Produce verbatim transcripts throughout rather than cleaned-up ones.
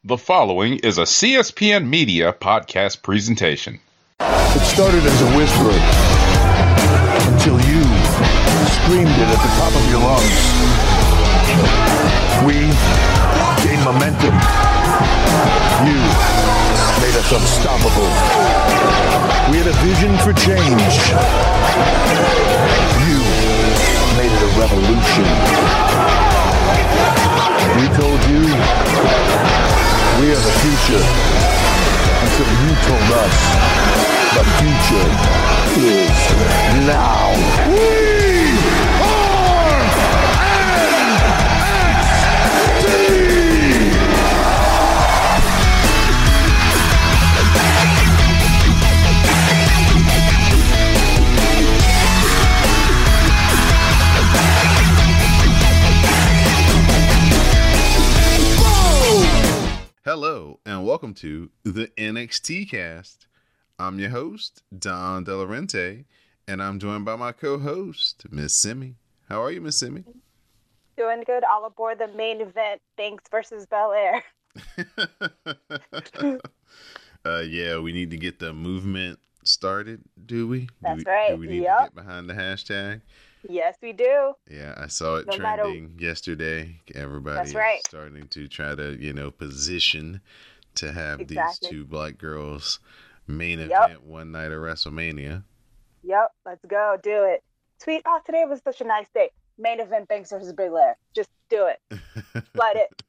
The following is a C S P N Media podcast presentation. It started as a whisper until you screamed it at the top of your lungs. We gained momentum. You made us unstoppable. We had a vision for change. You made it a revolution. We told you we are the future until you told us the future is now. We are N X T! Hello, and welcome to the N X T Cast. I'm your host, Don Delarente, and I'm joined by my co-host, Miss Simi. How are you, Miss Simi? Doing good. All aboard the main event, Banks versus Belair. uh, yeah, we need to get the movement started, do we? That's do we, right. Do we need yep. to get behind the hashtag? Yes, we do. Yeah, I saw it No trending matter... yesterday. Everybody That's right. starting to try to, you know, position to have exactly. these two black girls main yep. event one night at WrestleMania. Yep, let's go. Do it. Tweet, oh, today was such a nice day. Main event, Banks versus Belair. Just do it. Let it.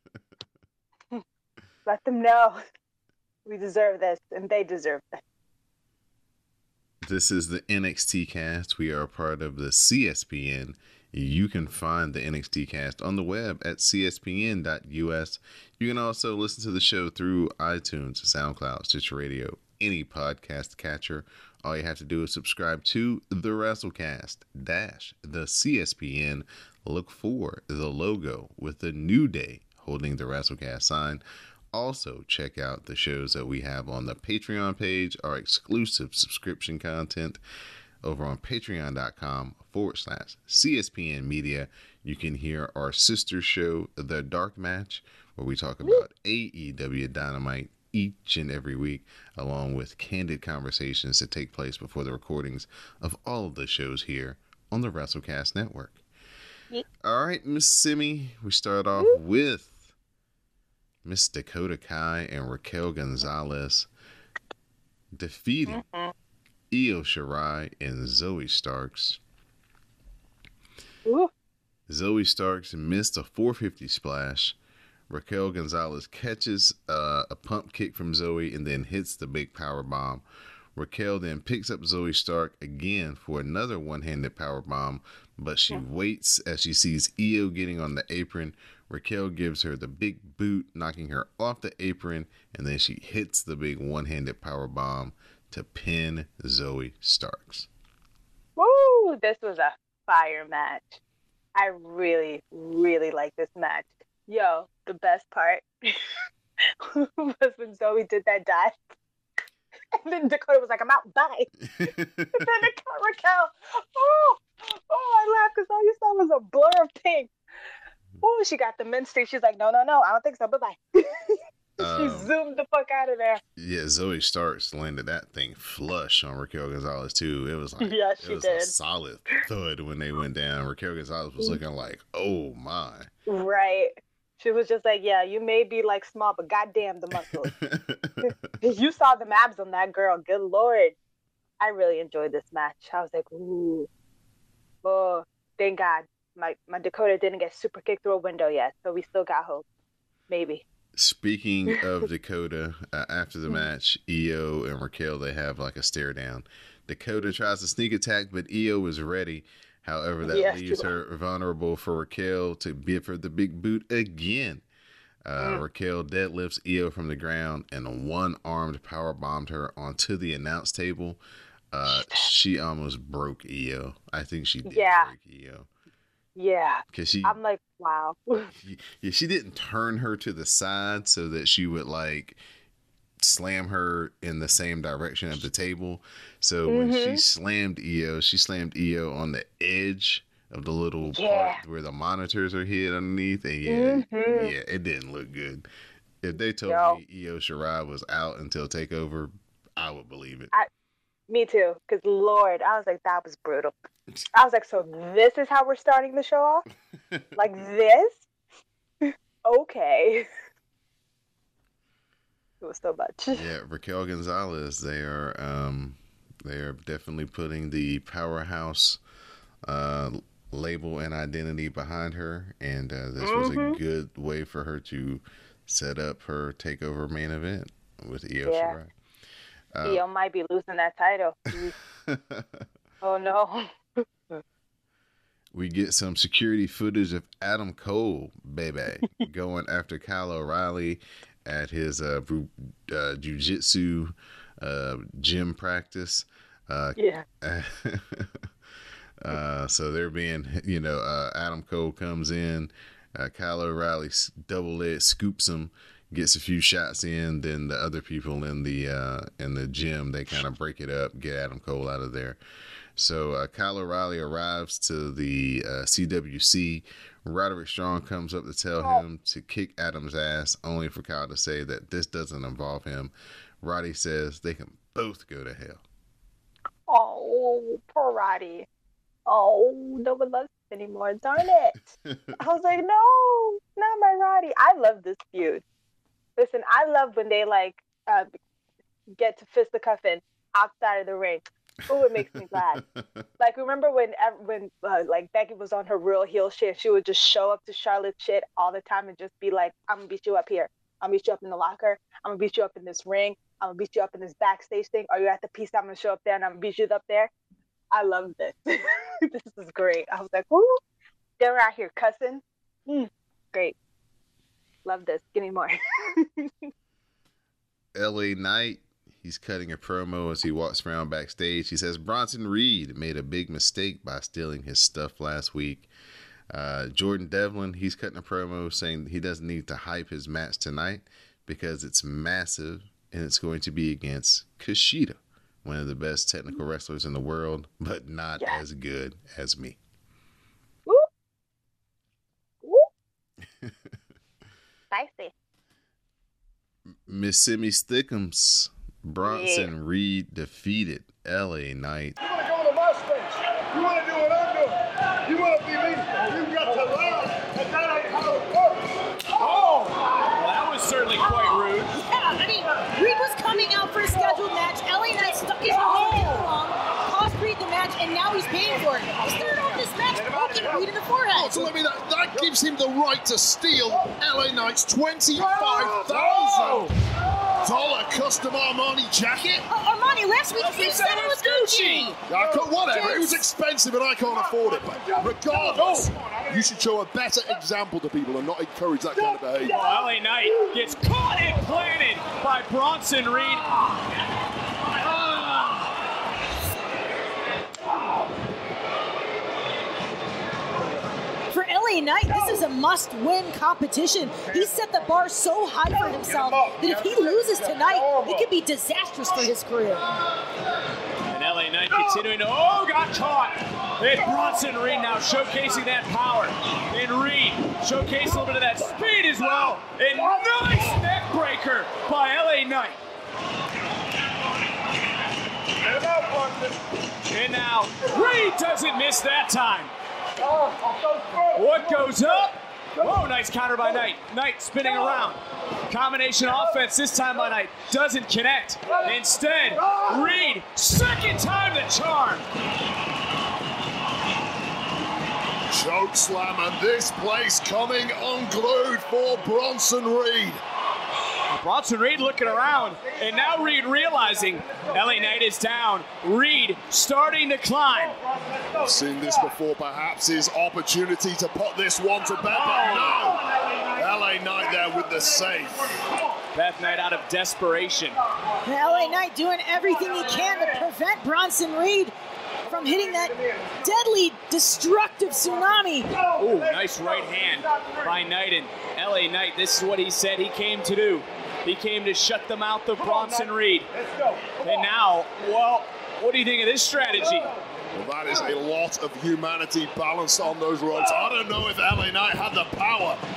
Let them know we deserve this, and they deserve this. This is the N X T Cast. We are a part of the C S P N. You can find the N X T Cast on the web at c s p n dot u s. You can also listen to the show through iTunes, SoundCloud, Stitcher Radio, any podcast catcher. All you have to do is subscribe to the WrestleCast dash the C S P N. Look for the logo with the New Day holding the WrestleCast sign. Also, check out the shows that we have on the Patreon page, our exclusive subscription content over on patreon.com forward slash CSPN Media. You can hear our sister show, The Dark Match, where we talk about A E W Dynamite each and every week, along with candid conversations that take place before the recordings of all of the shows here on the WrestleCast Network. Yep. All right, Miss Simi, we start off Woo. with Miss Dakota Kai and Raquel Gonzalez defeating mm-hmm. Io Shirai and Zoe Starks. Ooh. Zoe Starks missed a four fifty splash. Raquel Gonzalez catches uh, a pump kick from Zoe and then hits the big power bomb. Raquel then picks up Zoe Stark again for another one-handed power bomb, but she yeah. waits as she sees Io getting on the apron. Raquel gives her the big boot, knocking her off the apron, and then she hits the big one-handed power bomb to pin Zoe Starks. Woo! This was a fire match. I really, really like this match. Yo, the best part was when Zoe did that dive. And then Dakota was like, I'm out, bye. And then Raquel, oh, oh, I laughed because all you saw was a blur of pink. Oh, she got the minstrel. She's like, no, no, no, I don't think so. Bye-bye. She um, zoomed the fuck out of there. Yeah, Zoe Starks landed that thing flush on Raquel Gonzalez, too. It was like, yeah, she it was did. a solid thud when they went down. Raquel Gonzalez was looking like, oh, my. Right. She was just like, yeah, you may be like small, but goddamn the muscles. You saw the abs on that girl. Good Lord. I really enjoyed this match. I was like, ooh. Oh, thank God. My my Dakota didn't get super kicked through a window yet, so we still got hope. Maybe. Speaking of Dakota, uh, after the match, Io and Raquel, they have like a stare down. Dakota tries to sneak attack, but Io is ready. However, that yeah, leaves her vulnerable for Raquel to give her the big boot again. Uh, mm. Raquel deadlifts Io from the ground and one-armed power bombed her onto the announce table. Uh, she almost broke Io. I think she did yeah. break Io. Yeah. Cause she, I'm like, wow. yeah, she didn't turn her to the side so that she would like slam her in the same direction of the table. So mm-hmm. when she slammed Io, she slammed Io on the edge of the little yeah. part where the monitors are hid underneath. And yeah, mm-hmm. yeah, it didn't look good. If they told Yo. me Io Shirai was out until TakeOver, I would believe it. I, me too, because Lord, I was like, that was brutal. I was like, so this is how we're starting the show off? Like this? Okay. It was so much. Yeah, Raquel Gonzalez, they are um, they are definitely putting the powerhouse uh, label and identity behind her, and uh, this mm-hmm. was a good way for her to set up her TakeOver main event with Io yeah. Shirai. Uh, Io might be losing that title. Oh no. We get some security footage of Adam Cole, baby, going after Kyle O'Reilly at his uh, uh, jiu-jitsu uh, gym practice. Uh, yeah. uh, so they're being, you know, uh, Adam Cole comes in, uh, Kyle O'Reilly double leg scoops him, gets a few shots in. Then the other people in the uh, in the gym, they kind of break it up, get Adam Cole out of there. So uh, Kyle O'Reilly arrives to the uh, C W C. Roderick Strong comes up to tell him to kick Adam's ass, only for Kyle to say that this doesn't involve him. Roddy says they can both go to hell. Oh, poor Roddy. Oh, no one loves him anymore. Darn it. I was like, no, not my Roddy. I love this feud. Listen, I love when they like uh, get to fisticuffing outside of the ring. Oh, it makes me glad. Like, remember when when uh, like Becky was on her real heel shit, she would just show up to Charlotte's shit all the time and just be like, I'm gonna beat you up here. I'm gonna beat you up in the locker. I'm gonna beat you up in this ring. I'm gonna beat you up in this backstage thing. Are you at the piece? I'm gonna show up there and I'm gonna beat you up there. I love this. This is great. I was like, whoo, they're out here cussing. Mm, great. Love this. Give me more. L A Knight. He's cutting a promo as he walks around backstage. He says Bronson Reed made a big mistake by stealing his stuff last week. Uh, Jordan Devlin, he's cutting a promo saying he doesn't need to hype his match tonight because it's massive and it's going to be against Kushida, one of the best technical wrestlers in the world, but not yeah. as good as me. Woo. Woo. Spicy. Miss Simi Stickums. Bronson yeah. Reed defeated L A Knight. You want to go to my space. You want to do what I'm doing. You want to be me. You've got to learn. And that ain't how it works. Oh! Well, that was certainly quite rude. Yeah, I mean, Reed was coming out for a scheduled match. L A Knight stuck his nose in wrong, cost Reed the match, and now he's paying for it. He started off this match poking Reed in the forehead. So let me that, that gives him the right to steal L A Knight's twenty-five thousand dollar custom Armani jacket. Uh, Armani, last week you said it was Gucci. I could, whatever, it was expensive and I can't afford it. But regardless, you should show a better example to people and not encourage that kind of behavior. Well, L A Knight gets caught and planted by Bronson Reed. For L A Knight, this is a must-win competition. He set the bar so high for himself that if he loses tonight, it could be disastrous for his career. And L A Knight continuing to, oh, got caught. And Bronson Reed now showcasing that power. And Reed showcasing a little bit of that speed as well. And nice neck breaker by L A Knight. And now Reed doesn't miss that time. What goes up? Whoa, nice counter by Knight. Knight spinning around. Combination offense this time by Knight. Doesn't connect. Instead, Reed, second time the charm. Choke slam, and this place coming unglued for Bronson Reed. Bronson Reed looking around, and now Reed realizing L A Knight is down. Reed starting to climb. I've seen this before, perhaps his opportunity to put this one to bed, but no. L A Knight there with the save. Beth Knight out of desperation. L A Knight doing everything he can to prevent Bronson Reed from hitting that deadly, destructive tsunami. Oh, nice right hand by Knight, and L A Knight, this is what he said he came to do. He came to shut the mouth of Bronson Reed. And now, well, what do you think of this strategy? Well, that is a lot of humanity balanced on those ropes. I don't know if L A Knight had the power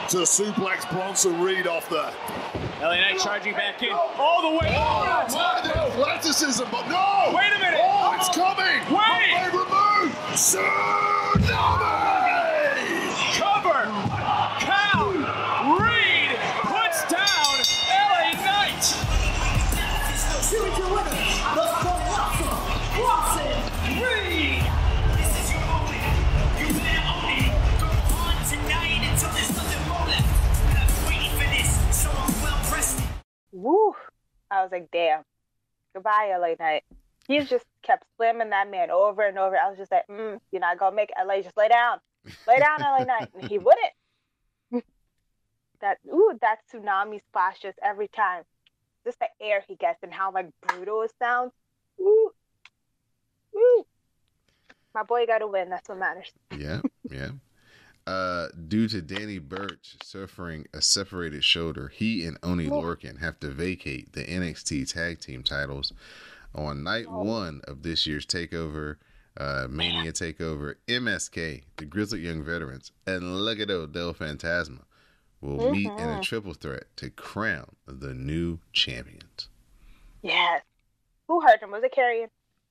to suplex Bronson Reed off there. L A Knight charging back in all the way. Oh, Oh, my the athleticism, but no! Wait a minute! Oh, it's coming! Wait! My favorite move! Tsunami! Cover! Count! Reed puts down L A Knight! Here is your winner, the Colossal Bronson Reed. This is your moment. You can own it. Go on tonight until there's nothing more left. I've been waiting for this, so I'm well rested. Woo! I was like, damn. Goodbye, L A Knight. He just kept slamming that man over and over. I was just like, mm, you're not gonna make L A. Just lay down. Lay down, L A Knight. And he wouldn't. that ooh, that tsunami splash just every time. Just the air he gets and how like brutal it sounds. Ooh. Ooh. My boy got to win. That's what matters. Yeah, yeah. Uh, due to Danny Burch suffering a separated shoulder, he and Oni Lorcan have to vacate the N X T Tag Team titles on night Oh. one of this year's Takeover, uh, Mania Takeover. M S K, the Grizzled Young Veterans, and Legado del Fantasma will meet in a triple threat to crown the new champions. Yes. Who hurt him? Was it Carrion?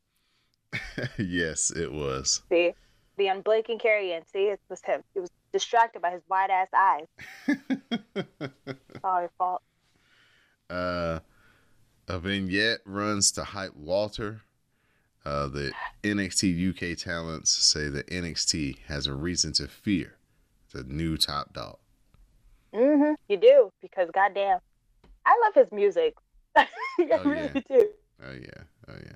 Yes, it was. See? The unblinking Carrion. See? It was him. He was distracted by his wide ass eyes. It's all your fault. Uh, a vignette runs to hype Walter. Uh, the N X T U K talents say that N X T has a reason to fear the new top dog. Mm-hmm. You do, because goddamn, I love his music. I Oh, really yeah. do. Oh yeah, oh yeah.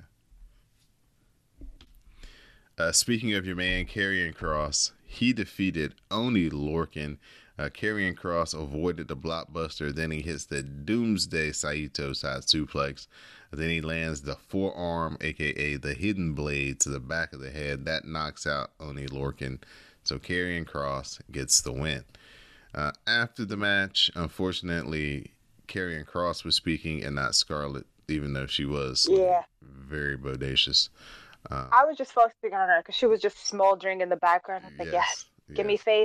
Uh, speaking of your man, Karrion Kross, he defeated Oni Lorcan. Uh, Karrion Kross avoided the blockbuster. Then he hits the Doomsday Saito side suplex. Then he lands the forearm, aka the hidden blade, to the back of the head. That knocks out Oni Lorcan. So Karrion Kross gets the win. Uh, after the match, unfortunately, Karrion Kross was speaking and not Scarlett, even though she was Yeah. very bodacious. Uh, I was just focusing on her because she was just smoldering in the background. I was like, yes, give me yes. face.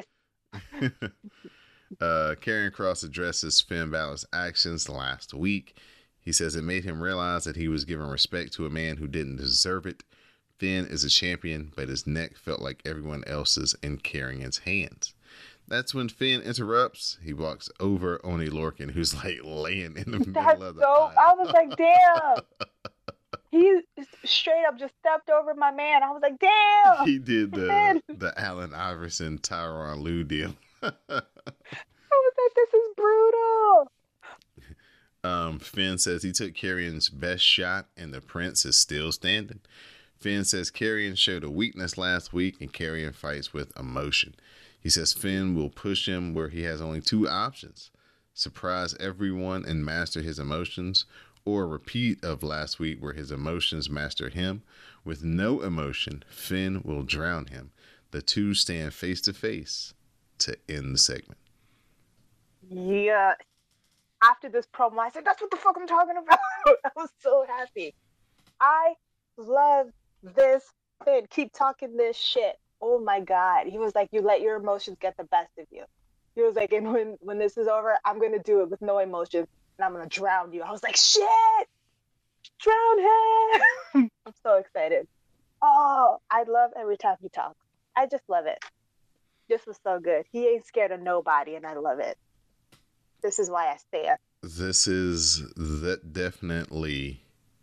uh, Karrion Kross addresses Finn Balor's actions last week. He says it made him realize that he was giving respect to a man who didn't deserve it. Finn is a champion, but his neck felt like everyone else's in Karrion's hands. That's when Finn interrupts. He walks over Oni Lorcan, who's like laying in the middle That's of the so. aisle. I was like, damn. He straight up just stepped over my man. I was like, damn. He did the Finn. the Allen Iverson Tyronn Lue deal. I was like, this is brutal. Um, Finn says he took Karrion's best shot and the Prince is still standing. Finn says Karrion showed a weakness last week and Karrion fights with emotion. He says Finn will push him where he has only two options: surprise everyone and master his emotions, or a repeat of last week where his emotions master him. With no emotion, Finn will drown him. The two stand face to face to end the segment. Yeah. After this promo, I said, that's what the fuck I'm talking about. I was so happy. I love this Finn. Keep talking this shit. Oh my God. He was like, you let your emotions get the best of you. He was like, and when, when this is over, I'm going to do it with no emotions and I'm going to drown you. I was like, shit, drown him. I'm so excited. Oh, I love every time he talks. I just love it. This was so good. He ain't scared of nobody and I love it. This is why I stay up. This is that definitely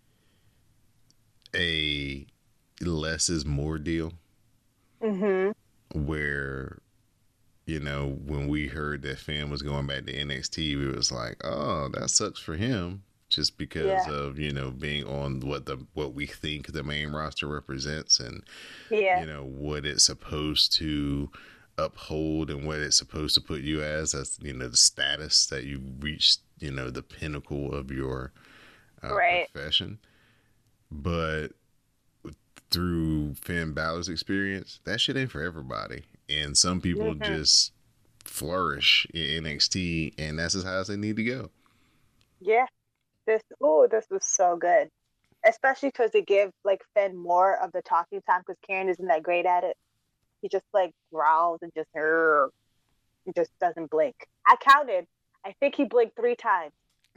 a less is more deal. Mm-hmm. Where, you know, when we heard that Finn was going back to N X T, we was like, oh, that sucks for him. Just because Yeah. of, you know, being on what the what we think the main roster represents and, Yeah. you know, what it's supposed to uphold and what it's supposed to put you as, as, you know, the status that you reached, you know, the pinnacle of your uh, Right. profession. But through Finn Balor's experience, that shit ain't for everybody. And some people Mhm. just flourish in N X T, and that's as high as they need to go. Yeah. This, oh, this was so good. Especially because they give, like, Finn more of the talking time because Karen isn't that great at it. He just, like, growls and just, "Rrr." He just doesn't blink. I counted. I think he blinked three times.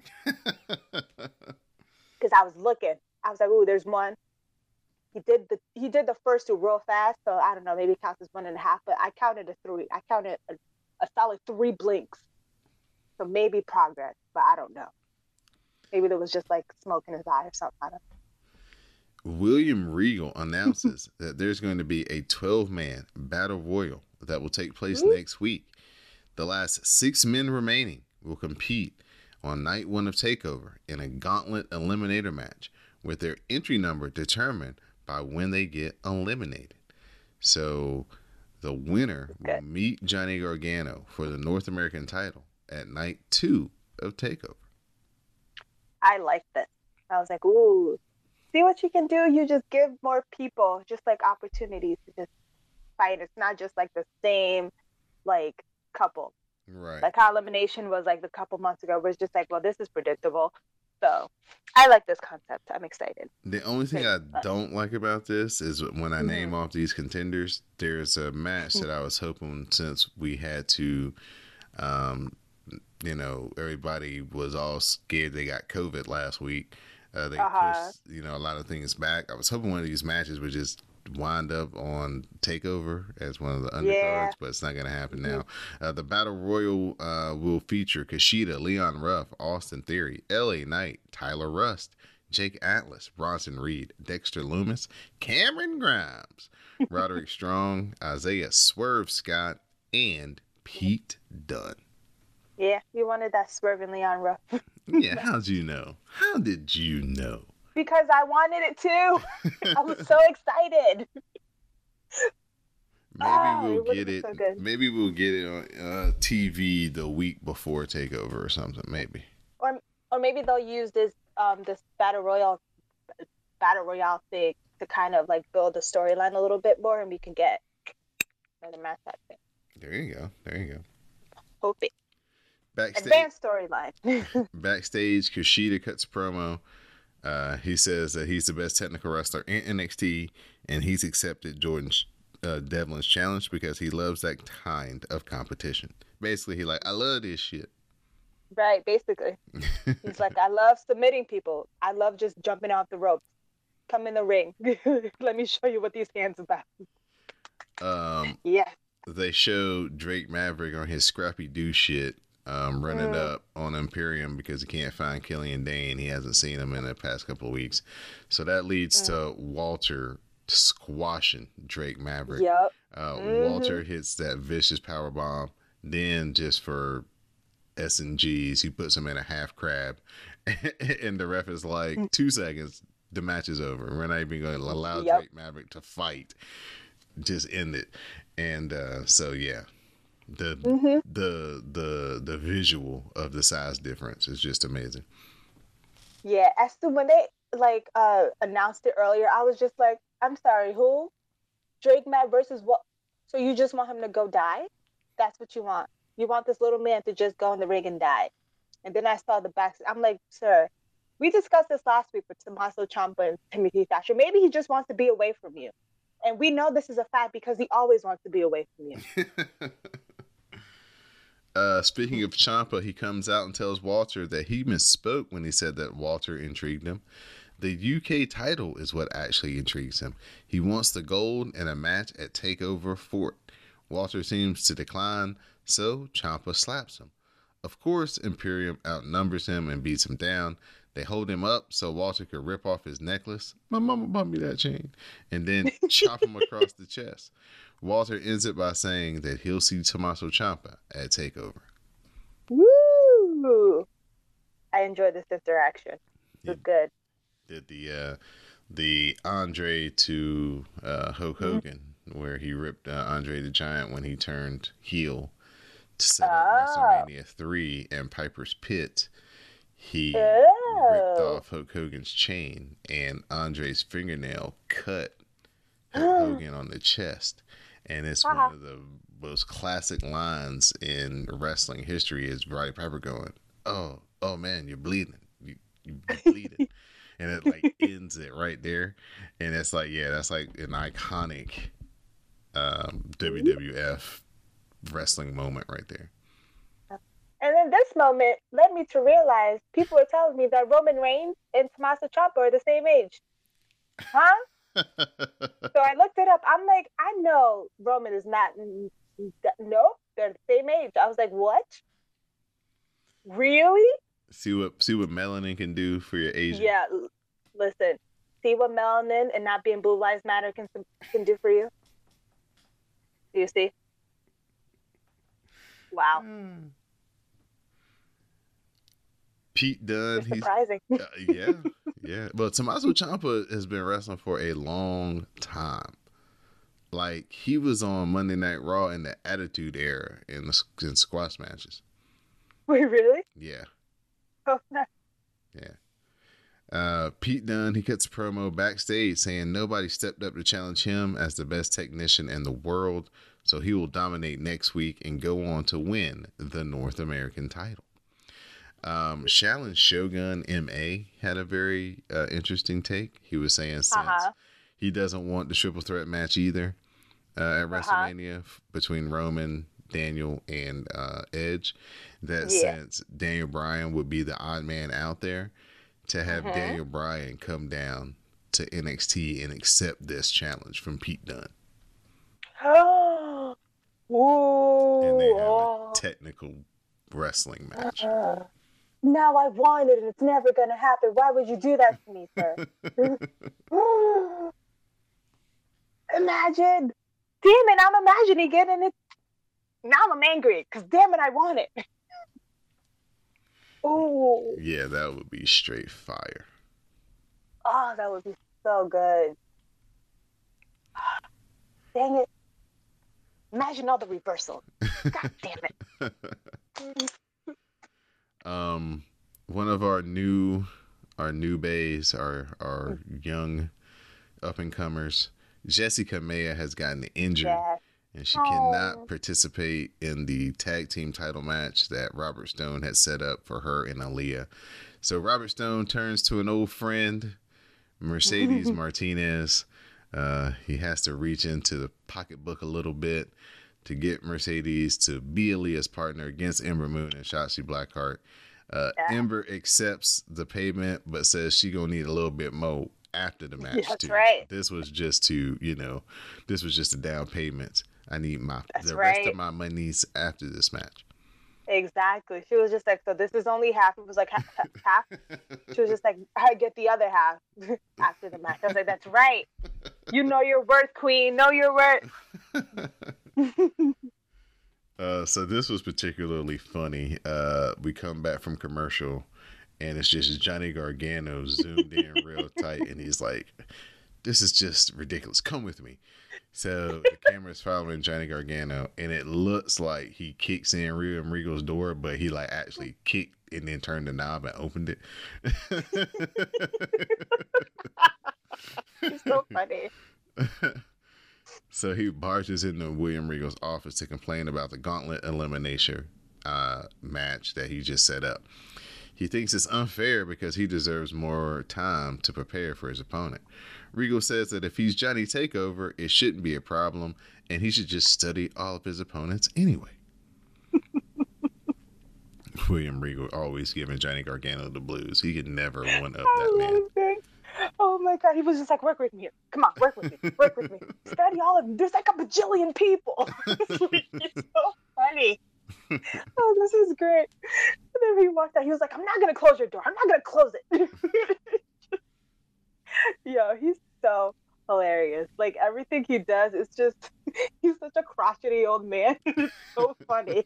Because I was looking. I was like, ooh, there's one. He did the he did the first two real fast, so I don't know, maybe it counts as one and a half, but I counted a three. I counted a, a solid three blinks. So maybe progress, but I don't know. Maybe there was just like smoke in his eye or something. I don't know. William Regal announces that there's going to be a twelve-man battle royal that will take place mm-hmm. next week. The last six men remaining will compete on night one of TakeOver in a gauntlet eliminator match with their entry number determined by when they get eliminated. So the winner okay. will meet Johnny Gargano for the North American title at night two of TakeOver. I like this. I was like, ooh, see what you can do? You just give more people just like opportunities to just fight. It's not just like the same like couple. Right. Like how elimination was like the couple months ago where it's just like, well, this is predictable. So I like this concept. I'm excited. The only thing I don't like about this is when I mm-hmm. name off these contenders, there's a match that I was hoping, since we had to, um, you know, everybody was all scared they got COVID last week. Uh, they uh-huh. pushed, you know, a lot of things back. I was hoping one of these matches would just wind up on TakeOver as one of the undercards, yeah. but it's not going to happen now. Uh, the Battle Royal uh, will feature Kushida, Leon Ruff, Austin Theory, L A Knight, Tyler Rust, Jake Atlas, Bronson Reed, Dexter Lumis, Cameron Grimes, Roderick Strong, Isaiah Swerve Scott, and Pete Dunne. Yeah, you wanted that swerving Leon Ruff. Yeah, how'd you know? How did you know? Because I wanted it too. I was so excited. Maybe oh, we'll it get it. So maybe we'll get it on uh, T V the week before TakeOver or something. Maybe. Or or maybe they'll use this um this battle royale battle royale thing to kind of like build the storyline a little bit more, and we can get another match that thing. There you go. There you go. Hope it. Backstage, advanced storyline. Backstage, Kushida cuts promo. Uh, he says that he's the best technical wrestler in N X T, and he's accepted Jordan uh, Devlin's challenge because he loves that kind of competition. Basically, he like, I love this shit. Right, basically. He's like, I love submitting people. I love just jumping off the ropes. Come in the ring. Let me show you what these hands about. Um, yeah. They show Drake Maverick on his scrappy do shit. Um, running mm. up on Imperium because he can't find Killian Dane. He hasn't seen him in the past couple of weeks. So that leads mm. to Walter squashing Drake Maverick. Yep. Uh, mm-hmm. Walter hits that vicious power bomb. Then just for S and Gs, he puts him in a half crab. And the ref is like, two seconds, the match is over. We're not even going to allow yep. Drake Maverick to fight. Just end it. And uh, so, yeah. The mm-hmm. the the the visual of the size difference is just amazing. Yeah, as to when they like uh announced it earlier, I was just like, I'm sorry, who? Drake Matt versus what? So you just want him to go die? That's what you want? You want this little man to just go in the ring and die? And then I saw the back. I'm like, sir, we discussed this last week with Tommaso Ciampa and Timothy Thatcher. Maybe he just wants to be away from you, and we know this is a fact because he always wants to be away from you. Uh, speaking of Ciampa, he comes out and tells Walter that he misspoke when he said that Walter intrigued him. The U K title is what actually intrigues him. He wants the gold in a match at TakeOver four. Walter seems to decline, so Ciampa slaps him. Of course, Imperium outnumbers him and beats him down. They hold him up so Walter could rip off his necklace. My mama bought me that chain. And then chop him across the chest. Walter ends it by saying that he'll see Tommaso Ciampa at TakeOver. Woo! I enjoyed this interaction. It was good. Did the uh, the Andre to uh, Hulk Hogan, mm-hmm. where he ripped uh, Andre the Giant when he turned heel to set up oh. WrestleMania three and Piper's Pit. He oh. ripped off Hulk Hogan's chain, and Andre's fingernail cut Hulk Hogan on the chest. And it's uh-huh. one of the most classic lines in wrestling history is Roddy Piper going, oh, oh man, you're bleeding. You, you're bleeding. And it like ends it right there. And it's like, yeah, that's like an iconic um, W W F wrestling moment right there. And then this moment led me to realize people were telling me that Roman Reigns and Tommaso Ciampa are the same age. Huh? So I looked it up. I'm like, I know Roman is not. No, they're the same age. I was like, what? Really? See what see what melanin can do for your aging. Yeah. Listen, see what melanin and not being Blue Lives Matter can can do for you. Do you see? Wow. Mm. Pete Dunne. It's surprising. He's, uh, yeah, yeah. But Tommaso Ciampa has been wrestling for a long time. Like, he was on Monday Night Raw in the Attitude Era in the in squash matches. Wait, really? Yeah. Oh, no. Yeah. Uh, Pete Dunne, he cuts a promo backstage saying nobody stepped up to challenge him as the best technician in the world, so he will dominate next week and go on to win the North American title. Um, Shaolin Shogun M A had a very uh, interesting take. He was saying since uh-huh. he doesn't want the triple threat match either uh, at uh-huh. WrestleMania f- between Roman, Daniel, and uh, Edge, that yeah. since Daniel Bryan would be the odd man out there, to have uh-huh. Daniel Bryan come down to N X T and accept this challenge from Pete Dunne. Oh, and they have a technical wrestling match. Uh-huh. Now I want it and it's never going to happen. Why would you do that to me, sir? Imagine. Damn it, I'm imagining it and it's... Now I'm angry because damn it, I want it. Ooh. Yeah, that would be straight fire. Oh, that would be so good. Dang it. Imagine all the reversals. God damn it. Um, one of our new, our new bays, our our young up and comers, Jessica Maya has gotten injured, yeah. and she oh. cannot participate in the tag team title match that Robert Stone had set up for her and Aaliyah. So Robert Stone turns to an old friend, Mercedes Martinez. Uh, he has to reach into the pocketbook a little bit to get Mercedes to be Aaliyah's partner against Ember Moon and Shotzi Blackheart. Uh, yeah. Ember accepts the payment, but says she gonna need a little bit more after the match. Yeah, that's too. right. This was just to, you know, this was just a down payment. I need my that's the right. rest of my monies after this match. Exactly. She was just like, so this is only half. It was like half. half. She was just like, I get the other half after the match. I was like, that's right. You know your worth, queen. Know your worth. uh, so this was particularly funny. Uh, we come back from commercial, and it's just Johnny Gargano zoomed in real tight, and he's like, "This is just ridiculous. Come with me." So the camera's following Johnny Gargano, and it looks like he kicks in William Regal's door, but he like actually kicked and then turned the knob and opened it. It's so funny. So he barges into William Regal's office to complain about the gauntlet elimination uh, match that he just set up. He thinks it's unfair because he deserves more time to prepare for his opponent. Regal says that if he's Johnny Takeover, it shouldn't be a problem, and he should just study all of his opponents anyway. William Regal always giving Johnny Gargano the blues. He could never one up that man. It. Oh my God, he was just like, work with me. Come on, work with me. Work with me. Study all of them. There's like a bajillion people. It's so funny. Oh, this is great. And then he walked out. He was like, I'm not going to close your door. I'm not going to close it. Yo, he's so hilarious. Like, everything he does is just, he's such a crotchety old man. It's so funny.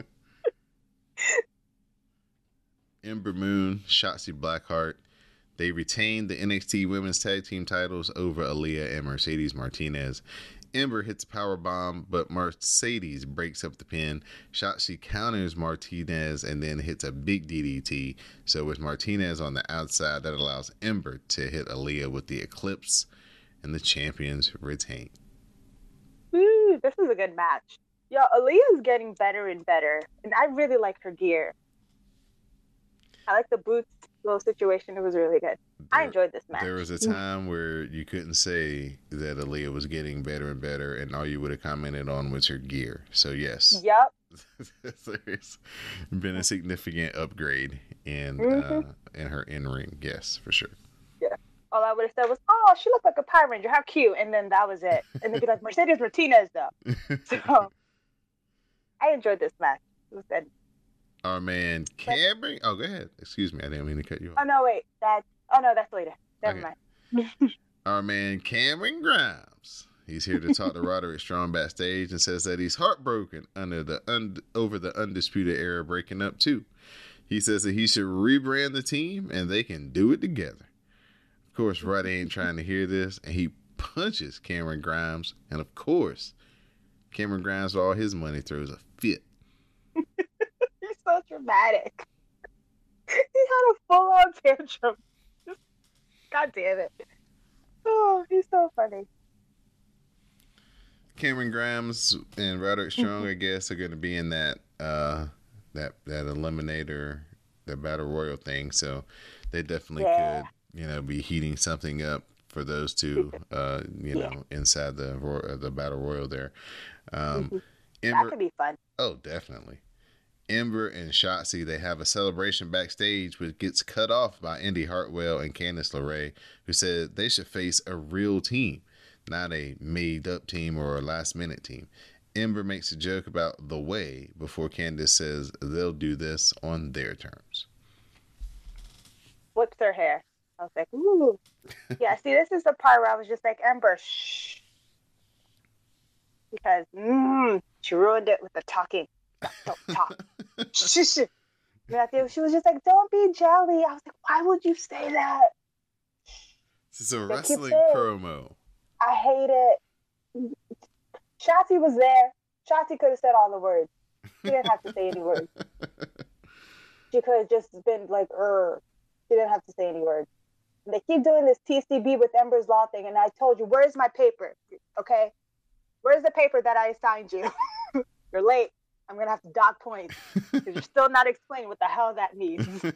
Ember Moon, Shotzi Blackheart, they retained the N X T Women's Tag Team titles over Aaliyah and Mercedes Martinez. Ember hits a power bomb, but Mercedes breaks up the pin. Shotzi counters Martinez and then hits a big D D T. So with Martinez on the outside, that allows Ember to hit Aaliyah with the Eclipse, and the champions retain. Woo, this is a good match. Yo, Aaliyah's getting better and better, and I really like her gear. I like the boots. little situation. It was really good. I There- enjoyed this match. There was a time where you couldn't say that Aaliyah was getting better and better, and all you would have commented on was her gear. So yes, Yep. there's been a significant upgrade in Mhm. uh, in her in ring. Yes, for sure. All I would have said was, "Oh, she looked like a Power Ranger. How cute!" And then that was it. And they'd be like, "Mercedes Martinez, though." So I enjoyed this match. It was good. Our man Cameron. Oh, go ahead. Excuse me, I didn't mean to cut you off. Oh no, wait. That. Oh no, that's later. Never Okay. mind. Our man Cameron Grimes. He's here to talk to Roderick Strong backstage and says that he's heartbroken under the un- over the Undisputed Era breaking up too. He says that he should rebrand the team and they can do it together. Of course, Roddy ain't trying to hear this, and he punches Cameron Grimes, and of course, Cameron Grimes, with all his money, throws a fit. He's so dramatic. He had a full-on tantrum. God damn it. Oh, he's so funny. Cameron Grimes and Roderick Strong, I guess, are going to be in that uh, that that eliminator, the battle royal thing. So they definitely Yeah. could, you know, be heating something up for those two, uh, you Yeah. know, inside the ro- uh, the battle royal there. Um, That Ember, could be fun. oh, definitely. Ember and Shotzi, they have a celebration backstage, which gets cut off by Indy Hartwell and Candice LeRae, who said they should face a real team, not a made-up team or a last-minute team. Ember makes a joke about the way before Candice says they'll do this on their terms. Flips her hair. I was like, ooh. Yeah, see, this is the part where I was just like, Ember, shh. Because mm, she ruined it with the talking. Don't talk. Shh, shh, shh. Matthew, she was just like, don't be jelly. I was like, why would you say that? This is a keep wrestling saying- promo. I hate it. Shotzi was there. Shotzi could have said all the words. She didn't have to say any words. She could have just been like, er. She didn't have to say any words. They keep doing this T C B with Ember's Law thing, and I told you, where's my paper? Okay? Where's the paper that I assigned you? You're late. I'm going to have to dock points because you're still not explaining what the hell that means.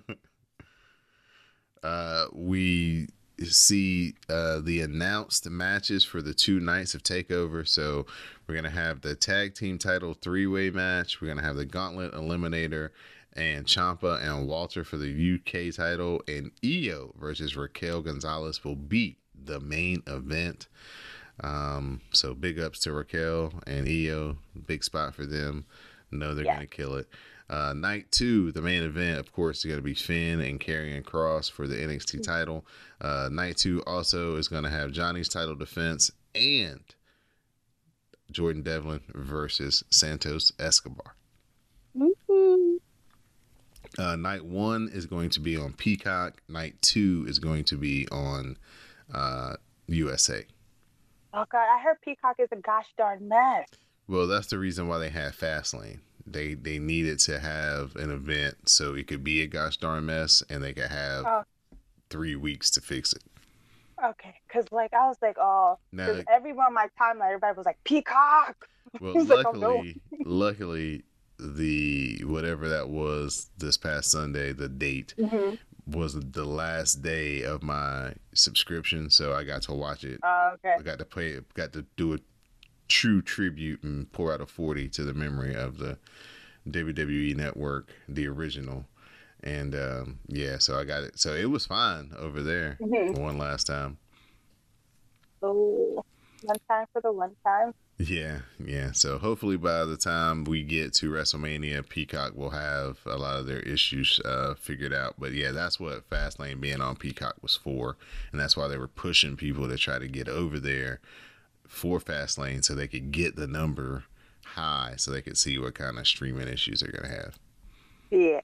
uh, we see uh, the announced matches for the two nights of TakeOver. So we're going to have the tag team title three-way match. We're going to have the Gauntlet Eliminator and Ciampa and Walter for the U K title. And Io versus Raquel Gonzalez will be the main event. Um, so big ups to Raquel and Io. Big spot for them. Know they're Yeah. going to kill it. Uh, night two, the main event, of course, is going to be Finn and Karrion Kross for the N X T title. Uh, night two also is going to have Johnny's title defense and Jordan Devlin versus Santos Escobar. Mhm. Uh, night one is going to be on Peacock. Night two is going to be on uh, U S A. Oh, God. I heard Peacock is a gosh darn mess. Well, that's the reason why they had Fastlane. They they needed to have an event so it could be a gosh darn mess, and they could have Oh. three weeks to fix it. Okay. Because, like, I was like, oh. Now, Because everyone on my timeline, everybody was like, Peacock. well, He's like, oh, no. luckily, luckily, the whatever that was this past Sunday, the date Mm-hmm. was the last day of my subscription, so I got to watch it. Oh, okay. I got to play it, got to do a true tribute and pour out a forty to the memory of the W W E Network, the original. And um, yeah, so I got it. So it was fine over there Mhm. one last time. Oh, one time for the one time. Yeah, yeah. So hopefully by the time we get to WrestleMania, Peacock will have a lot of their issues uh, figured out. But yeah, that's what Fastlane being on Peacock was for. And that's why they were pushing people to try to get over there for Fastlane so they could get the number high so they could see what kind of streaming issues they're going to have. Yeah.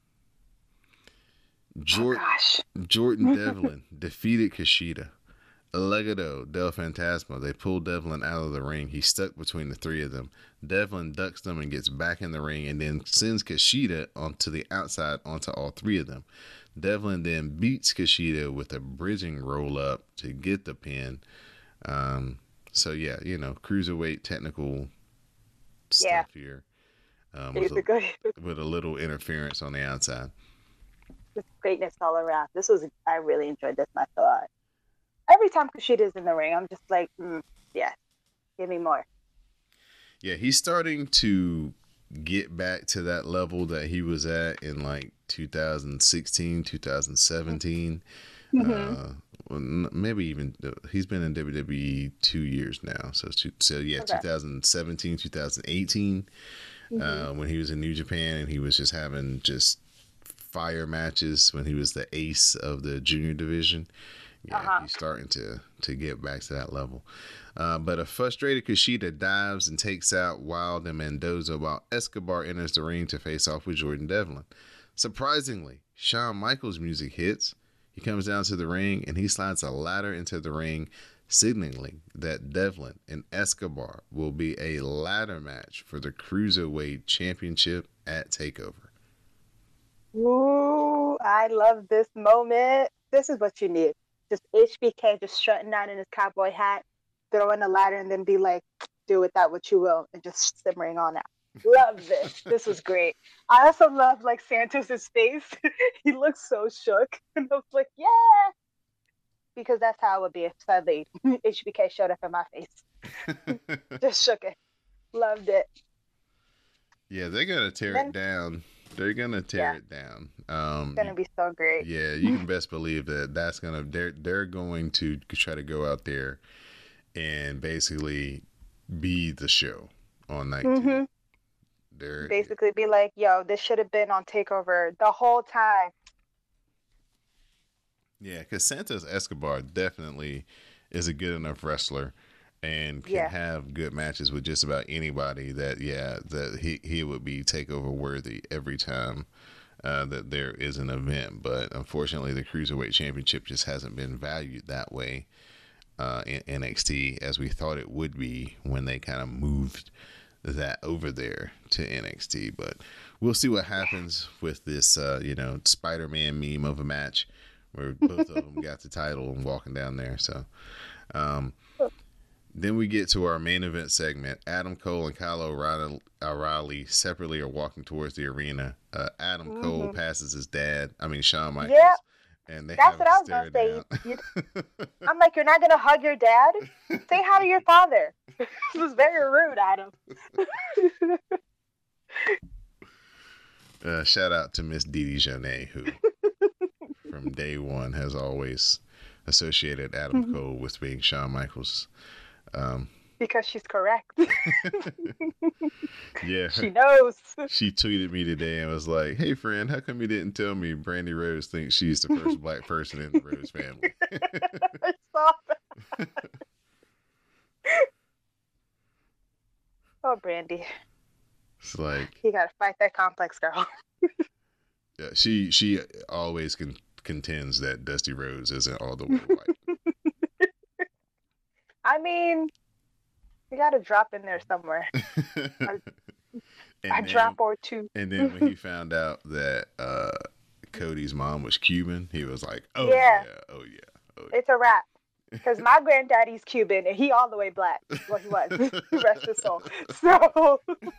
Jor- Gosh. Jordan Devlin defeated Kushida. Legado del Fantasma. They pulled Devlin out of the ring. He's stuck between the three of them. Devlin ducks them and gets back in the ring and then sends Kushida onto the outside onto all three of them. Devlin then beats Kushida with a bridging roll up to get the pin. Um, so yeah, you know, cruiserweight technical stuff Yeah. here. Um, with, a, Basically. with a little interference on the outside. Just greatness all around. This was, I really enjoyed this match a lot. Every time Kushida's in the ring, I'm just like, mm, yeah, give me more. Yeah, he's starting to get back to that level that he was at in like two thousand sixteen, two thousand seventeen. Mm-hmm. Uh, well, maybe even he's been in W W E two years now. So, so yeah, okay. twenty seventeen, twenty eighteen, mm-hmm. uh, when he was in New Japan and he was just having just fire matches when he was the ace of the junior division. Yeah, uh-huh. he's starting to to get back to that level. Uh, but a frustrated Kushida dives and takes out Wild and Mendoza while Escobar enters the ring to face off with Jordan Devlin. Surprisingly, Shawn Michaels' music hits. He comes down to the ring and he slides a ladder into the ring, signaling that Devlin and Escobar will be a ladder match for the Cruiserweight Championship at TakeOver. Ooh, I love this moment. This is what you need. Just H B K just strutting down in his cowboy hat, throwing a ladder, and then be like, do with that what you will, and just simmering on out. Love this. This was great. I also love like Santos's face. He looks so shook. And I was like, yeah. Because that's how it would be if suddenly H B K showed up in my face. Just shook it. Loved it. Yeah, they're going to tear then, it down. They're going to tear yeah. it down. Um, it's going to be so great. Yeah, you can best believe that that's going to, they're, they're going to try to go out there and basically be the show on night mm-hmm. two. They're, basically be like, yo, this should have been on TakeOver the whole time. Yeah, because Santos Escobar definitely is a good enough wrestler and can yeah. have good matches with just about anybody that, yeah, that he, he would be TakeOver worthy every time uh, that there is an event. But unfortunately, the Cruiserweight Championship just hasn't been valued that way uh, in N X T as we thought it would be when they kind of moved that over there to N X T. But we'll see what happens with this, uh, you know, Spider-Man meme of a match where both of them got the title and walking down there. So um, then we get to our main event segment. Adam Cole and Kyle O'Reilly, O'Reilly separately are walking towards the arena. Uh, Adam mm-hmm. Cole passes his dad, I mean Shawn Michaels. Yeah. And they That's what I was going to say. I'm like, you're not going to hug your dad? Say hi to your father. This was very rude, Adam. uh, shout out to Miss Didi Jonay, who from day one has always associated Adam mm-hmm. Cole with being Shawn Michaels. Um, because she's correct. Yeah. She knows. She tweeted me today and was like, hey, friend, how come you didn't tell me Brandy Rose thinks she's the first black person in the Rose family? I saw that. Oh, Brandy. It's like... You gotta fight that complex, girl. Yeah, she she always con- contends that Dusty Rhodes isn't all the way white. I mean... You got to drop in there somewhere. a, a drop or two. And then when he found out that uh, Cody's mom was Cuban, he was like, oh, yeah. yeah, oh, yeah. Oh, yeah. It's a wrap. Because my granddaddy's Cuban, and he all the way black. Well, he was. Rest his soul. So,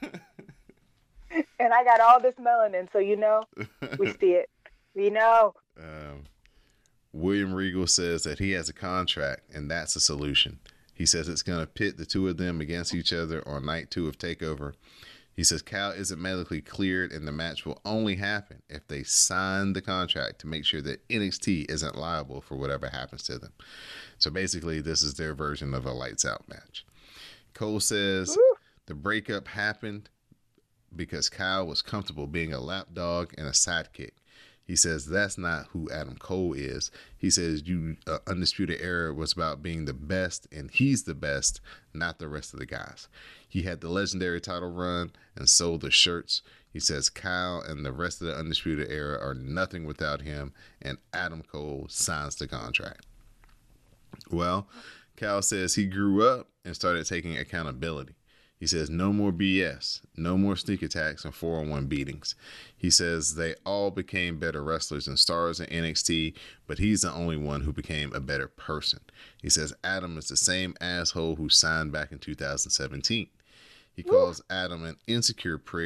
and I got all this melanin, so you know, we see it. We know. Um, William Regal says that he has a contract, and that's a solution. He says it's going to pit the two of them against each other on night two of TakeOver. He says Cal isn't medically cleared and the match will only happen if they sign the contract to make sure that N X T isn't liable for whatever happens to them. So basically, this is their version of a lights out match. Cole says Woo! The breakup happened because Kyle was comfortable being a lapdog and a sidekick. He says that's not who Adam Cole is. He says you uh, Undisputed Era was about being the best, and he's the best, not the rest of the guys. He had the legendary title run and sold the shirts. He says Kyle and the rest of the Undisputed Era are nothing without him, and Adam Cole signs the contract. Well, Kyle says he grew up and started taking accountability. He says no more B S, no more sneak attacks and four oh one beatings. He says they all became better wrestlers and stars in N X T, but he's the only one who became a better person. He says Adam is the same asshole who signed back in two thousand seventeen. He calls Adam an insecure prick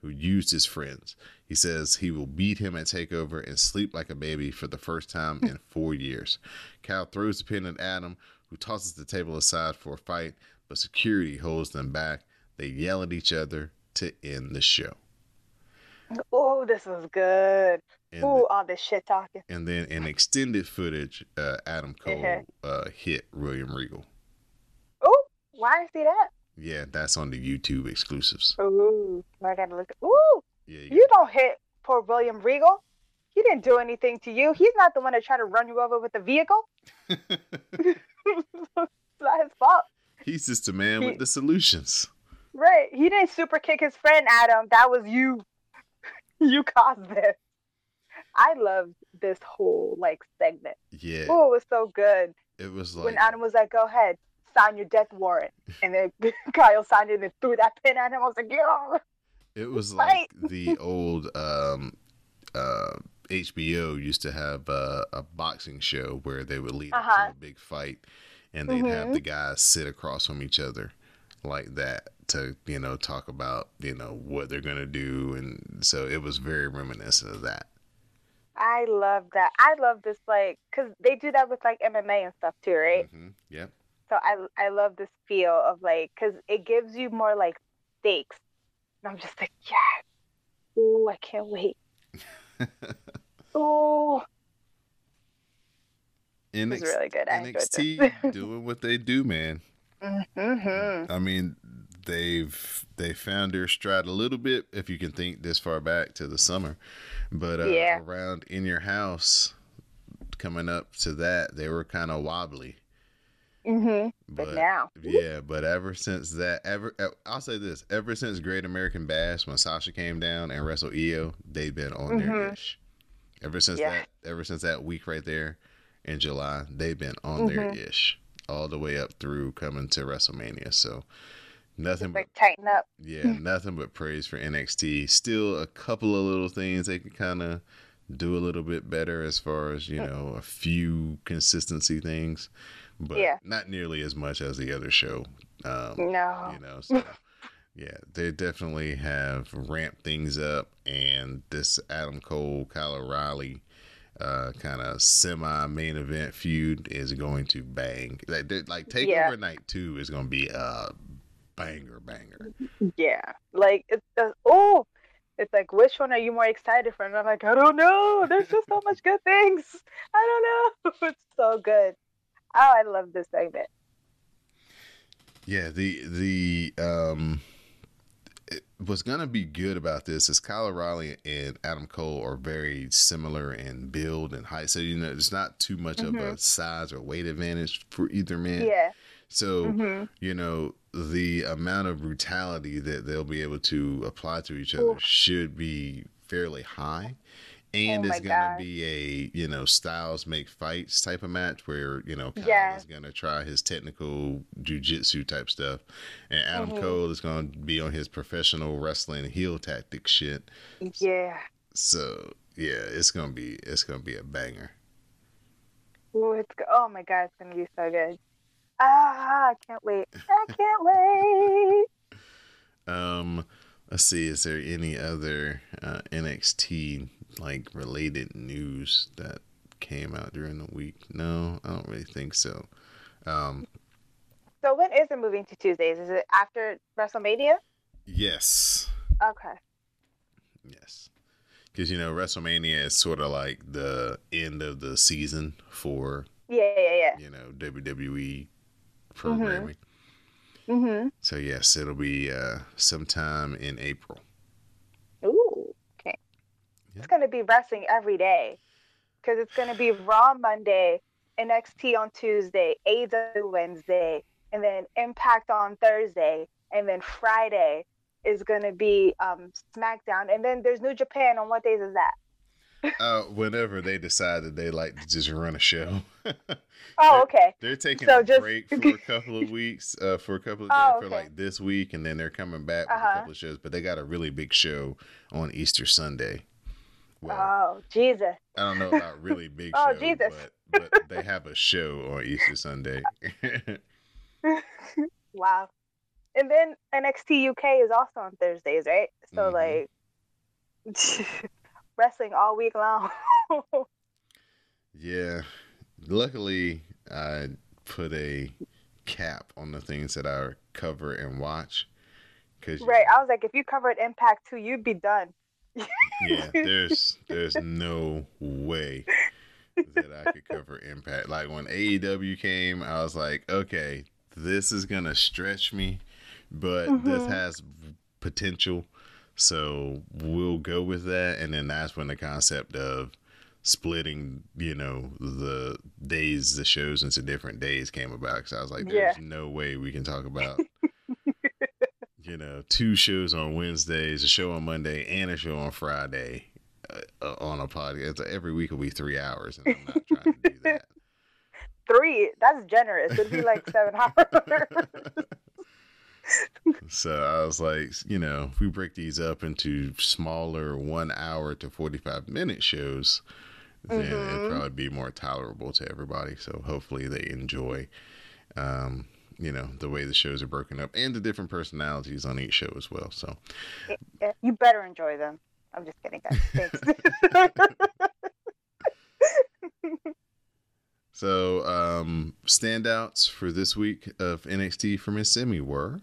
who used his friends. He says he will beat him at TakeOver and sleep like a baby for the first time in four years. Kyle throws the pin at Adam, who tosses the table aside for a fight, but security holds them back. They yell at each other to end the show. Oh, this was good. And Ooh, the- all this shit talking. And then in extended footage, uh, Adam Cole Uh-huh. uh, hit William Regal. Ooh, why I see that? Yeah, that's on the YouTube exclusives. Ooh, I gotta look. Ooh, Yeah, you don't hit poor William Regal. He didn't do anything to you. He's not the one that tried to run you over with the vehicle. It's not his fault. he's just a man He- with the solutions. Right. He didn't super kick his friend, Adam. That was you. You caused this. I loved this whole like segment. Yeah, Oh, it was so good. it was like When Adam was like, go ahead, sign your death warrant. And then Kyle signed it and threw that pin at him. I was like, yeah. it was Right. like the old um, uh, H B O used to have uh, a boxing show where they would lead Uh-huh. up to a big fight, and they'd have Mhm. the guys sit across from each other like that to, you know, talk about, you know, what they're gonna do. And so it was very reminiscent of that. I love that. I love this, like, because they do that with, like, M M A and stuff, too, right? Mm-hmm. Yep. So I, I love this feel of, like, because it gives you more, like, stakes. And I'm just like, yeah. Ooh, I can't wait. Ooh. N was X T, really good. I N enjoyed X T this. doing what they do, man. Mm-hmm. I mean, they've they found their stride a little bit, if you can think this far back to the summer, but uh, Yeah. around In Your House, coming up to that, they were kind of wobbly. Mm-hmm. But, But now. yeah, but ever since that, ever uh, I'll say this: ever since Great American Bash, when Sasha came down and wrestled Io, they've been on their Mhm. ish. Ever since Yeah. that, ever since that week right there in July, they've been on their Mhm. ish all the way up through coming to WrestleMania. So nothing but Like, tighten up. yeah, nothing but praise for N X T. Still a couple of little things they could kind of do a little bit better as far as, you know, a few consistency things, but Yeah. not nearly as much as the other show. Um, No. You know, so yeah, they definitely have ramped things up, and this Adam Cole, Kyle O'Reilly uh, kind of semi main event feud is going to bang. Like, they- like Takeover Yeah. Night Two is going to be a banger, banger. Yeah. Like, it's just, oh, it's like, which one are you more excited for? And I'm like, I don't know. There's just so much good things. I don't know. It's so good. Oh, I love this segment. Yeah, the the um, it, what's gonna be good about this is Kyle O'Reilly and Adam Cole are very similar in build and height, so you know there's not too much of a size or weight advantage for either man. Yeah. So Mhm. you know the amount of brutality that they'll be able to apply to each other Oof. should be fairly high. And Oh it's my gonna God. be a, you know, styles make fights type of match where, you know, Kyle Yeah. is gonna try his technical jujitsu type stuff, and Adam Mhm. Cole is gonna be on his professional wrestling heel tactic shit. Yeah. So yeah, it's gonna be it's gonna be a banger. Ooh, it's, go- oh my God, it's going to be so good. Ah, I can't wait. I can't wait. Um, let's see, is there any other uh, N X T like related news that came out during the week? No, I don't really think so. Um, So when is it moving to Tuesdays? Is it after WrestleMania? yes, Okay. yes, because you know WrestleMania is sort of like the end of the season for Yeah, yeah, yeah. you know W W E programming. Mm-hmm. So yes, it'll be uh, sometime in April. Ooh, okay. Yeah. It's going to be wrestling every day because it's going to be Raw Monday, N X T on Tuesday, A E W Wednesday, and then Impact on Thursday, and then Friday is going to be um, SmackDown, and then there's New Japan on what days is that? Uh, whenever they decide that they like to just run a show. Oh, okay. They're taking So a just- break for a couple of weeks, uh, for a couple of days, Oh, for okay. like this week, and then they're coming back with Uh-huh. a couple of shows. But they got a really big show on Easter Sunday. Well, Oh, Jesus. I don't know about really big Oh, show, Jesus. but but they have a show on Easter Sunday. Wow. And then N X T U K is also on Thursdays, right? So, Mhm. like, Wrestling all week long. Yeah. Luckily, I put a cap on the things that I cover and watch. Cause Right. I was like, if you covered Impact too, you'd be done. yeah, there's there's no way that I could cover Impact. Like when A E W came, I was like, okay, this is gonna stretch me, but Mm-hmm. this has potential, so we'll go with that. And then that's when the concept of splitting, you know, the days, the shows into different days came about. Because I was like, there's Yeah. no way we can talk about. You know, two shows on Wednesdays, a show on Monday, and a show on Friday uh, uh, on a podcast. Every week will be three hours, and I'm not trying to do that. Three. That's generous. It'd be like seven hours. So I was like, you know, if we break these up into smaller one hour to forty-five minute shows, then it'd probably be more tolerable to everybody. So hopefully they enjoy, um, you know, the way the shows are broken up and the different personalities on each show as well. So Yeah, you better enjoy them. I'm just kidding, guys. Thanks. So, um, standouts for this week of N X T for Miss Simi were?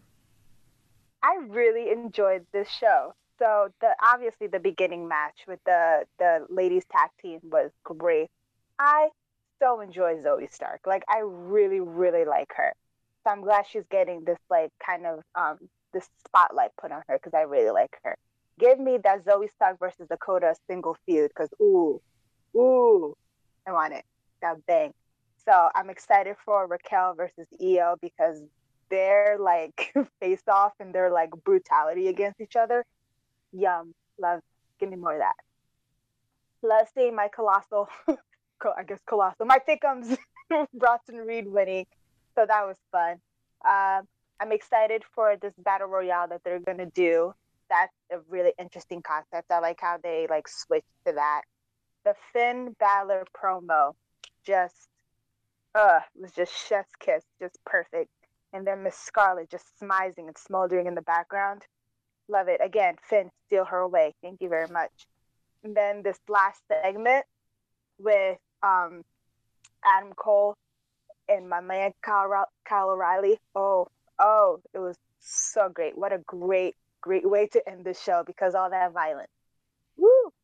I really enjoyed this show. So the obviously the beginning match with the the ladies tag team was great. I so enjoy Zoe Stark. Like I really really like her. So I'm glad she's getting this like kind of um this spotlight put on her because I really like her. Give me that Zoe Stark versus Dakota single feud because ooh ooh I want it. That bang. So I'm excited for Raquel versus Io because their like face off and their like brutality against each other. Yum. Love. Give me more of that. Let's see my colossal, I guess colossal, my thickums, Bronson Reed winning. So that was fun. Um, I'm excited for this battle royale that they're going to do. That's a really interesting concept. I like how they like switched to that. The Finn Balor promo just, uh, was just chef's kiss, just perfect. And then Miss Scarlet just smizing and smoldering in the background. Love it. Again, Finn, steal her away. Thank you very much. And then this last segment with um, Adam Cole and my man Kyle, Kyle O'Reilly. Oh, oh, it was so great. What a great, great way to end the show because all that violence. Woo!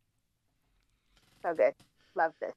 So good. Love this.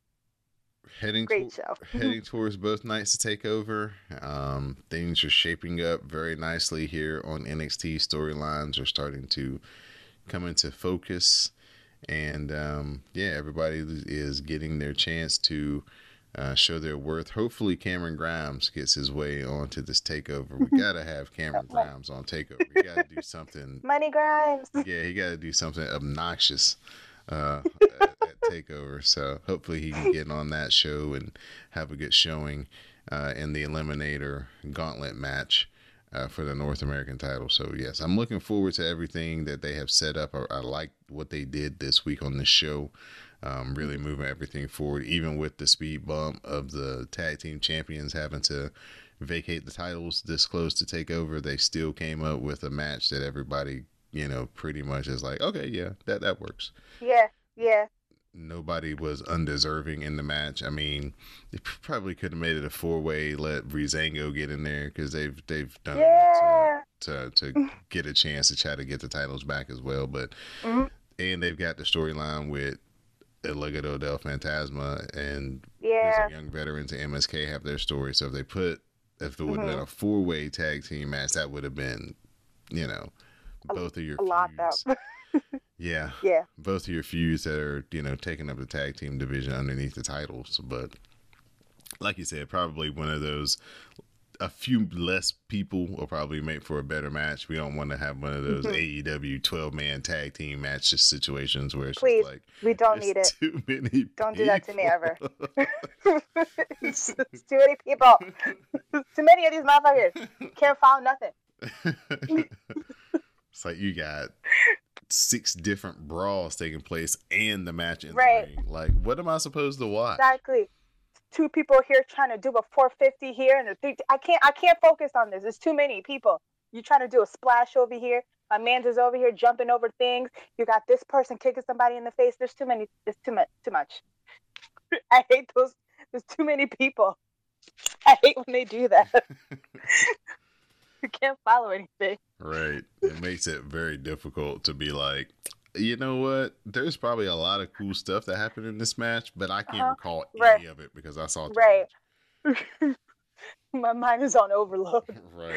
Heading Great to- show. heading towards both nights to take over. Um, things are shaping up very nicely here on N X T. Storylines are starting to come into focus, and um, yeah, everybody is getting their chance to uh, show their worth. Hopefully, Cameron Grimes gets his way onto this takeover. We gotta have Cameron Grimes on takeover. We gotta do something. Money Grimes. Yeah, he gotta do something obnoxious. Uh, at, at Takeover, so hopefully he can get on that show and have a good showing uh, in the Eliminator Gauntlet match uh, for the North American title. So yes, I'm looking forward to everything that they have set up. I, I like what they did this week on this show, um, really moving everything forward, even with the speed bump of the tag team champions having to vacate the titles this close to Takeover. They still came up with a match that everybody, you know, pretty much is like, okay, yeah, that, that works. Yeah, yeah. Nobody was undeserving in the match. I mean, they probably could have made it a four-way, let Breezango get in there because they've they've done Yeah. it to, to to get a chance to try to get the titles back as well. But Mm-hmm. and they've got the storyline with El Legado del Fantasma and Yeah. these young veterans and M S K have their story. So if they put if it would have Mhm. been a four-way tag team match, that would have been, you know, both of your A lot feuds. up. Yeah. Yeah. Both of your feuds that are, you know, taking up the tag team division underneath the titles. But like you said, probably one of those, a few less people will probably make for a better match. We don't want to have one of those Mhm. A E W twelve-man tag team match situations where it's Please, just like, we don't there's need it. too many Don't do that to me ever. people. It's too many people. Too many of these motherfuckers. Can't follow nothing. It's like you got six different brawls taking place and the match in Right. the ring. Like, what am I supposed to watch? Exactly. Two people here trying to do a four fifty here and a three. I can't. I can't focus on this. There's too many people. You trying to do a splash over here. My man's is over here jumping over things. You got this person kicking somebody in the face. There's too many. There's too much. Too much. I hate those. There's too many people. I hate when they do that. You can't follow anything. Right. It makes it very difficult to be like, you know what? There's probably a lot of cool stuff that happened in this match, but I can't uh-huh. recall right. any of it because I saw it. Right. My mind is on overload. Right.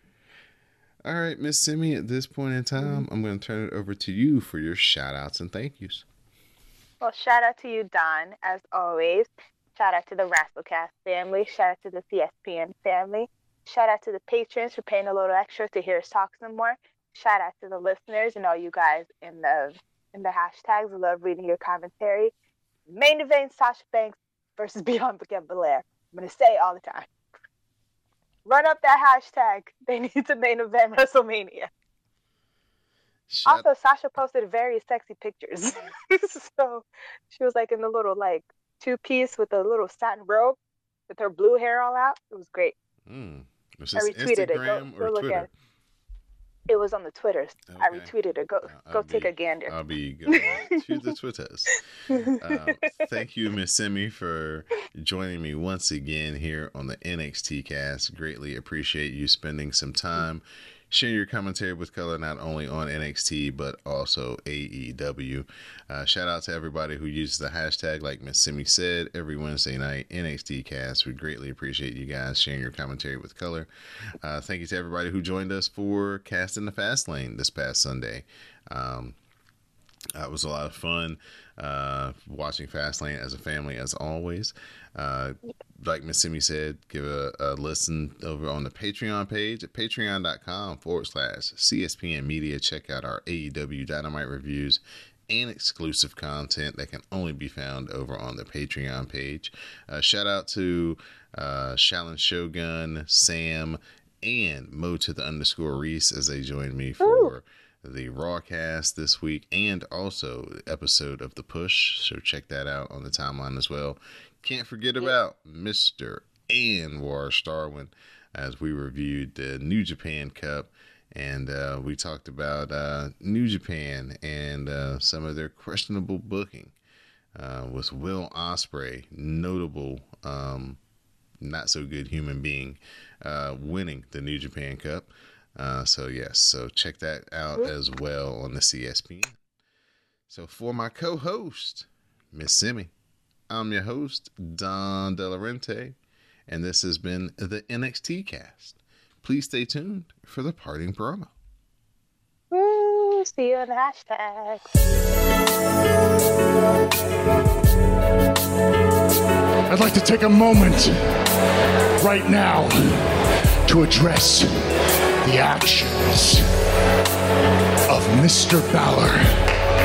All right, Miss Simi, at this point in time, I'm going to turn it over to you for your shout outs and thank yous. Well, shout out to you, Don, as always. Shout out to the Wrestlecast family. Shout out to the C S P N family. Shout out to the patrons for paying a little extra to hear us talk some more. Shout out to the listeners and all you guys in the in the hashtags. I love reading your commentary. Main event, Sasha Banks versus Bianca Belair. I'm going to say it all the time. Run up that hashtag. They need to main event WrestleMania. Shut also, Sasha posted very sexy pictures. So she was like in the little like two piece with a little satin robe with her blue hair all out. It was great. Mm. Was I this retweeted Instagram it. Go, or go look Twitter? at it. It was on the Twitters. Okay. I retweeted it. Go I'll go be, take a gander. I'll be going to the Twitters. Um, thank you, Miss Simi, for joining me once again here on the N X T cast. Greatly appreciate you spending some time sharing your commentary with color, not only on N X T, but also A E W. Uh, shout out to everybody who uses the hashtag, like Miss Simi said, every Wednesday night, N X T cast. We greatly appreciate you guys sharing your commentary with color. Uh, thank you to everybody who joined us for Cast in the Fast Lane this past Sunday. Um, Uh, it was a lot of fun uh, watching Fastlane as a family, as always. Uh, like Miss Simi said, give a, a listen over on the Patreon page at patreon.com forward slash CSPN Media. Check out our A E W Dynamite reviews and exclusive content that can only be found over on the Patreon page. Uh, shout out to uh, Shaolin Shogun, Sam, and Mo to the underscore Reese as they joined me for Ooh. the Rawcast this week, and also the episode of The Push. So check that out on the timeline as well. Can't forget about Mister Anwar Starwin as we reviewed the New Japan Cup, and uh, we talked about uh, New Japan and uh, some of their questionable booking uh, with Will Ospreay, notable, um, not so good human being, uh, winning the New Japan Cup. Uh, so yes, so check that out as well on the C S P N. So for my co-host, Miss Simi, I'm your host, Don Delarente, and this has been the N X T cast. Please stay tuned for the parting promo. Woo, see you on the hashtag. I'd like to take a moment right now to address the actions of Mister Balor.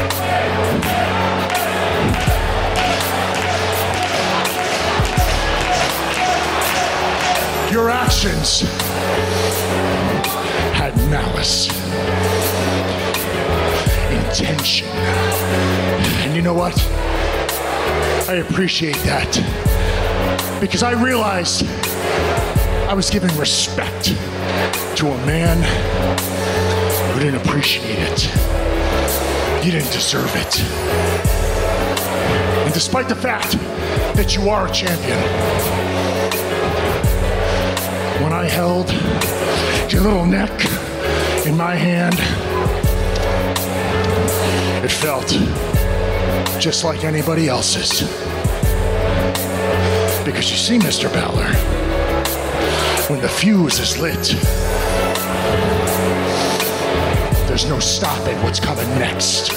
Your actions had malice, intention, and you know what? I appreciate that because I realized I was giving respect to a man who didn't appreciate it. He didn't deserve it. And despite the fact that you are a champion, when I held your little neck in my hand, it felt just like anybody else's. Because you see, Mister Balor, when the fuse is lit, there's no stopping what's coming next.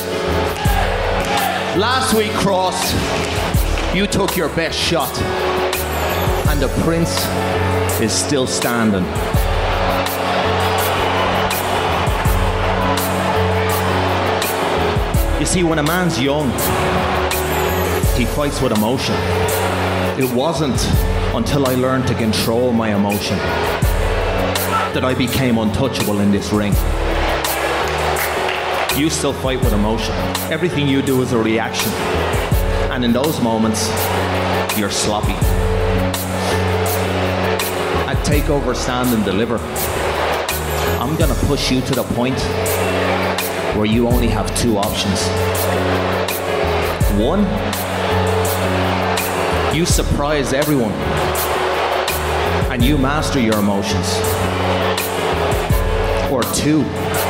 Last week, Cross, you took your best shot, and the Prince is still standing. You see, when a man's young, he fights with emotion. It wasn't until I learned to control my emotion that I became untouchable in this ring. You still fight with emotion. Everything you do is a reaction. And in those moments, you're sloppy. At TakeOver Stand and Deliver, I'm gonna push you to the point where you only have two options. One, you surprise everyone and you master your emotions. Or two,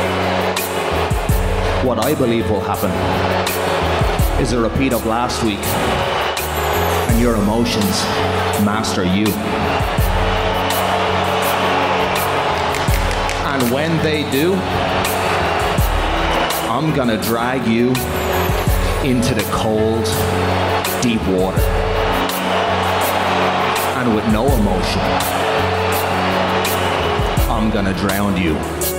what I believe will happen is a repeat of last week and your emotions master you. And when they do, I'm gonna drag you into the cold, deep water. And with no emotion, I'm gonna drown you.